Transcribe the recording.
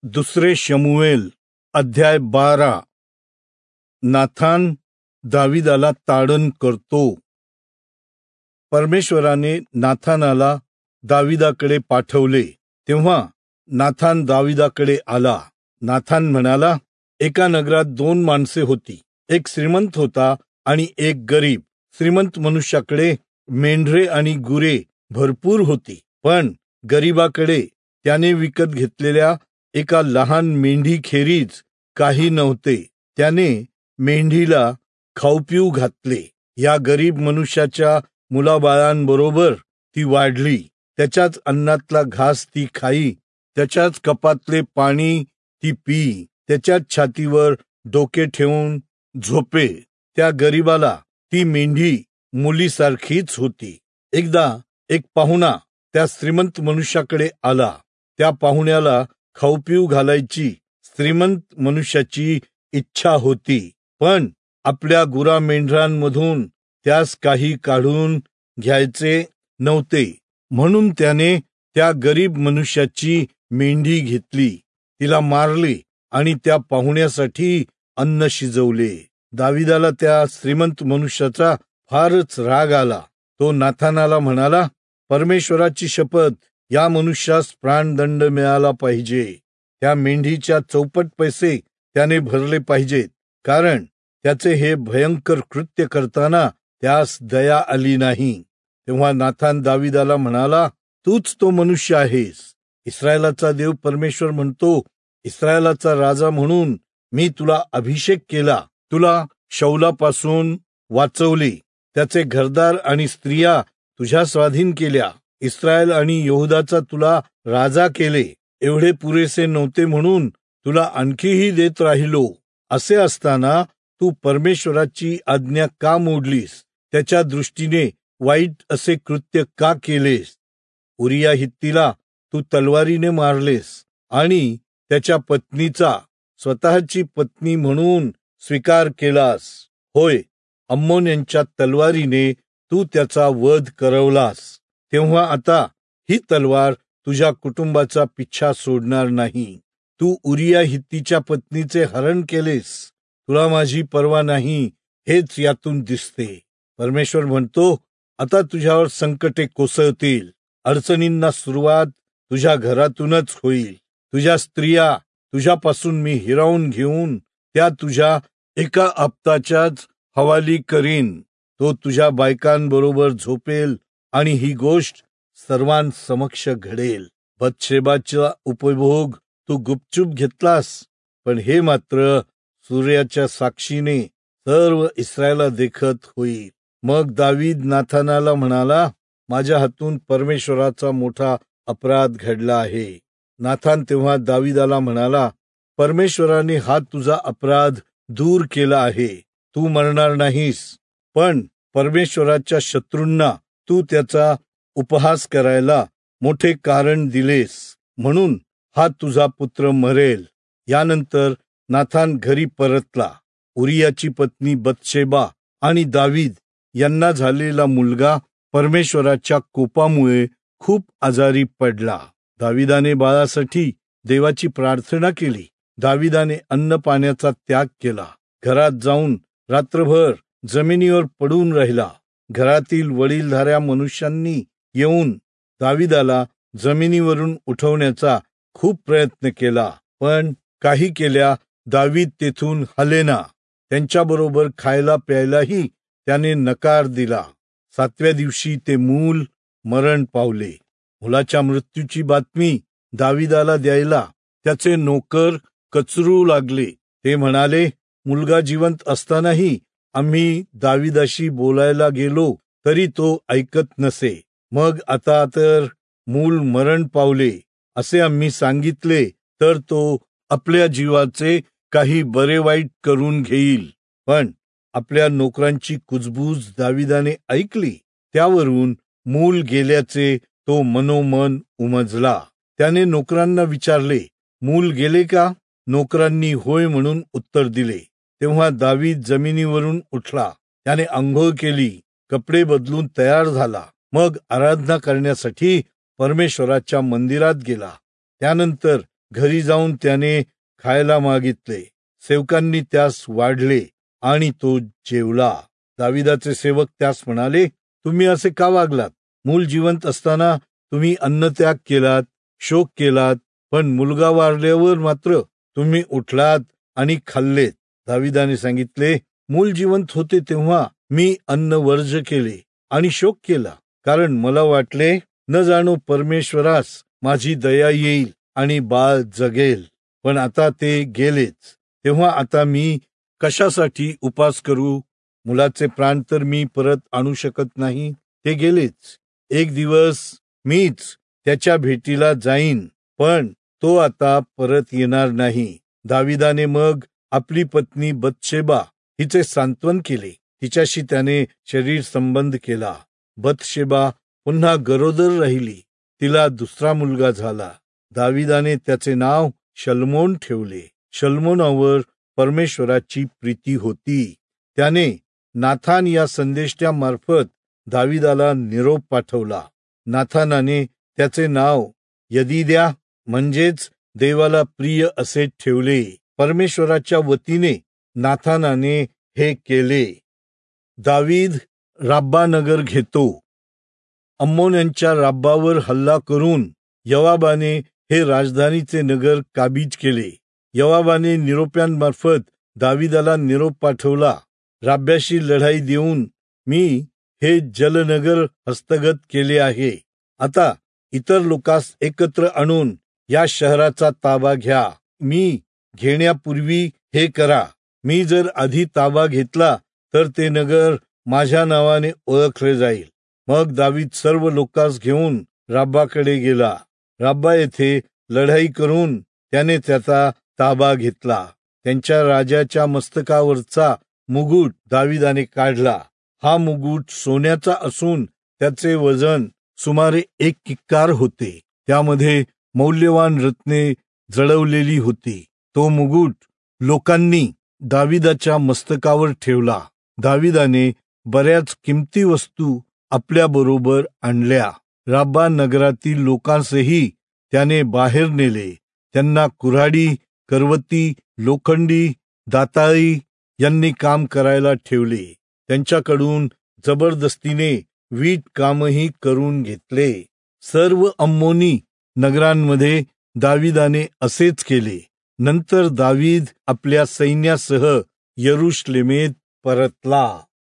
दुसरे शमूएल अध्याय 12. नाथान दाविदाला ताडण करतो. परमेश्वराने नाथानाला दाविदाकडे पाठवले. तेव्हा नाथान दाविदाकडे आला. नाथान म्हणाला, एका नगरात 2 माणसे होती. एक श्रीमंत होता आणि एक गरीब. श्रीमंत मनुष्याकडे मेंढरे आणि गुरे भरपूर होती, पण गरीबाकडे त्याने विकत घेतलेल्या एका लहान मेंढीखेरीज काही नव्हते. त्याने मेंढीला खाऊपिऊ घातले. या गरीब मनुष्याच्या मुलाबाळांबरोबर ती वाढली. त्याच्याच अन्नातला घास ती खाई, त्याच्याच कपातले पाणी ती पी, त्याच्याच छातीवर डोके ठेवून झोपे. त्या गरीबाला ती मेंढी मुलीसारखीच होती. एकदा एक पाहुणा त्या श्रीमंत मनुष्याकडे आला. त्या पाहुण्याला खाऊपिऊ घालायची श्रीमंत मनुष्याची इच्छा होती, पण आपल्या गुरा मेंढरांमधून त्यास काही काढून घ्यायचे नव्हते. म्हणून त्याने त्या गरीब मनुष्याची मेंढी घेतली, तिला मारले आणि त्या पाहुण्यासाठी अन्न शिजवले. दाविदाला त्या श्रीमंत मनुष्याचा फारच राग आला. तो नाथानाला म्हणाला, परमेश्वराची शपथ, या मनुष्यास प्राणदंड मिळाला पाहिजे. त्या मेंढीच्या चौपट पैसे त्याने भरले पाहिजेत, कारण त्याचे हे भयंकर कृत्य करताना त्यास दया आली नाही. तेव्हा नाथान दाविदाला म्हणाला, तूच तो मनुष्य आहेस. इस्रायलाचा देव परमेश्वर म्हणतो, इस्रायलाचा राजा म्हणून मी तुला अभिषेक केला. तुला शौलापासून वाचवले, त्याचे घरदार आणि स्त्रिया तुझ्या स्वाधीन केल्या. इस्रायल आणि यहूदाचा तुला राजा केले. एवढे पुरेसे नव्हते म्हणून तुला आणखीही देत राहिलो. असे असताना तू परमेश्वराची आज्ञा का मोडलीस? त्याच्या दृष्टीने वाईट असे कृत्य का केलेस? उरिया हित्तीला तू तलवारीने मारलेस आणि त्याच्या पत्नीचा स्वतःची पत्नी म्हणून स्वीकार केलास. होय, अम्मोन यांच्या तलवारीने तू त्याचा वध करवलास. तेव्हा आता ही तलवार तुझ्या कुटुंबाचा पिच्छा सोडणार नाही. तू उरिया हित्तीच्या पत्नीचे हरण केलेस. तुला माझी पर्वा नाही, हेच यातून दिसते. परमेश्वर म्हणतो, आता तुझ्यावर संकटे कोसळतील. अडचणींना सुरुवात तुझ्या घरातूनच होईल. तुझ्या स्त्रिया तुझ्यापासून मी हिरावून घेऊन त्या तुझ्या एका आप्ताच्याच हवाली करीन. तो तुझ्या बायकांबरोबर झोपेल आणि ही गोष्ट सर्वांसमक्ष घडेल. बत्शेबाचा उपभोग तू गुपचूप घेतलास, पण हे मात्र सूर्याच्या साक्षीने सर्व इस्रायला देखत होईल. मग दावीद नाथानाला म्हणाला, माझ्या हातून परमेश्वराचा मोठा अपराध घडला आहे. नाथान तेव्हा दावीदाला म्हणाला, परमेश्वराने हा तुझा अपराध दूर केला आहे. तू मरणार नाहीस, पण परमेश्वराच्या शत्रूंना तू त्याचा उपहास करायला मोठे कारण दिलेस, म्हणून हा तुझा पुत्र मरेल. यानंतर नाथान घरी परतला. उरियाची पत्नी बत्शेबा आणि दावीद यांना झालेला मुलगा परमेश्वराच्या कोपामुळे खूप आजारी पडला. दाविदाने बाळासाठी देवाची प्रार्थना केली. दाविदाने अन्न पाण्याचा त्याग केला. घरात जाऊन रात्रभर जमिनीवर पडून राहिला. घरातील वडीलधाऱ्या मनुष्यांनी येऊन दाविदाला जमिनीवरून उठवण्याचा खूप प्रयत्न केला, पण काही केल्या दावीद तेथून हलेना. त्यांच्याबरोबर खायला प्यायलाही त्याने नकार दिला. 7व्या दिवशी ते मूल मरण पावले. मुलाच्या मृत्यूची बातमी दाविदाला द्यायला त्याचे नोकर कचरू लागले. ते म्हणाले, मुलगा जिवंत असतानाही आम्ही दाविदाशी बोलायला गेलो तरी तो ऐकत नसे. मग आता तर मूल मरण पावले असे आम्ही सांगितले तर तो आपल्या जीवाचे काही बरे वाईट करून घेईल. पण आपल्या नोकरांची कुजबूज दाविदाने ऐकली. त्यावरून मूल गेल्याचे तो मनोमन उमजला. त्याने नोकरांना विचारले, मूल गेले का? नोकरांनी होय म्हणून उत्तर दिले. तेव्हा दावीद जमिनीवरून उठला. त्याने आंघोळ केली, कपडे बदलून तयार झाला. मग आराधना करण्यासाठी परमेश्वराच्या मंदिरात गेला. त्यानंतर घरी जाऊन त्याने खायला मागितले. सेवकांनी त्यास वाढले आणि तो जेवला. दाविदाचे सेवक त्यास म्हणाले, तुम्ही असे का वागलात? मूल जिवंत असताना तुम्ही अन्नत्याग केलात, शोक केलात, पण मुलगा वारल्यावर मात्र तुम्ही उठलात आणि खाल्लेत. दाविदाने सांगितले, मूल जिवंत होते तेव्हा मी अन्न वर्ज केले आणि शोक केला, कारण मला वाटले न जाणो परमेश्वरास माझी दया येईल आणि बाळ जगेल. पण आता ते गेलेच, तेव्हा आता मी कशासाठी उपास करू? मुलाचे प्राण तर मी परत आणू शकत नाही, ते गेलेच. एक दिवस मीच त्याच्या भेटीला जाईन, पण तो आता परत येणार नाही. दाविदाने मग आपली पत्नी बत्शेबा हिचे सांत्वन केले. तिच्याशी त्याने शरीर संबंध केला. बत्शेबा पुन्हा गरोदर राहिली. तिला दुसरा मुलगा झाला. दाविदाने त्याचे नाव शल्मोन ठेवले. शल्मोनावर परमेश्वराची प्रीती होती. त्याने नाथान या संदेष्ट्यामार्फत दाविदाला निरोप पाठवला. नाथानाने त्याचे नाव यदिद्या म्हणजेच देवाला प्रिय असे ठेवले. परमेश्वराच्या वतीने नाथानाने हे केले. दावीद राब्बा नगर घेतो. अम्मोन्यांच्या राब्बावर हल्ला करून योआबाने हे राजधानीचे नगर काबीज केले. योआबाने निरोप्यांमार्फत दाविदाला निरोप पाठवला. राब्ब्याशी लढाई देऊन मी हे जलनगर हस्तगत केले आहे. आता इतर लोकांस एकत्र आणून या शहराचा ताबा घ्या. मी घेण्यापूर्वी हे करा. मी जर आधी ताबा घेतला तर ते नगर माझ्या नावाने ओळखले जाईल. मग दावीद सर्व लोकांस घेऊन राब्बाकडे गेला. राब्बा येथे लढाई करून त्याने त्याचा ताबा घेतला. त्यांच्या राजाच्या मस्तकावरचा मुकुट दाविदाने काढला. हा मुकुट सोन्याचा असून त्याचे वजन सुमारे 1 किक्कार होते. त्यामध्ये मौल्यवान रत्ने जळवलेली होती. तो मुकुट लोकांनी दाविदाच्या मस्तकावर ठेवला. दाविदाने बऱ्याच किमती वस्तू आपल्याबरोबर आणल्या. राब्बा नगरातील लोकांसही त्याने बाहेर नेले. त्यांना कुऱ्हाडी, करवती, लोखंडी, दाताळी यांनी काम करायला ठेवले. त्यांच्याकडून जबरदस्तीने वीट कामही करून घेतले. सर्व अम्मोनी नगरांमध्ये दाविदाने असेच केले. नंतर दावीद आपल्या सैन्यासह यरुशलेमेत परतला.